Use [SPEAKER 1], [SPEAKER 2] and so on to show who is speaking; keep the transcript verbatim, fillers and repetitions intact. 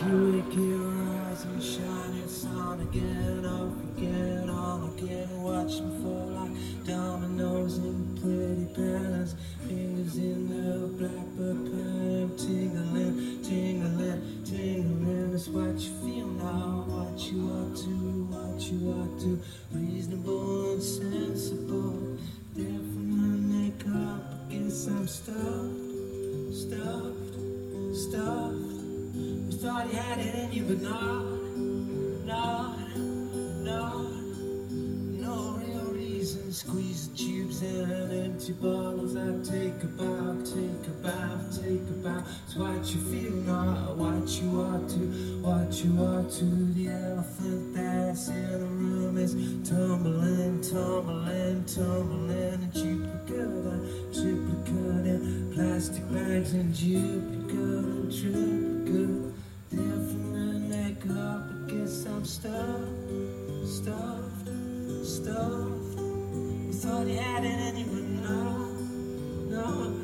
[SPEAKER 1] You wake your eyes and shine, it's on again, off again, on again. Watch them fall like dominoes in pretty patterns. Fingers in the blackbird pen, tingling, tingling, tingling. That's what you feel now, what you ought to, what you ought to. Reasonable and sensible, different makeup. I guess I'm stuffed, stuffed, stuffed. You thought you had it in you, but not, not, not. No real reason. Squeeze the tubes in empty bottles. I take a bow, take a bow, take a bow. It's what you feel, not what you ought to, what you ought to. The elephant that's in the room is tumbling, tumbling, tumbling. And duplicate and triplicate and plastic bags and duplicate and triplicate. Different makeup, I guess I'm stuffed, stuffed, stuffed. You thought you had it in you, but no, no.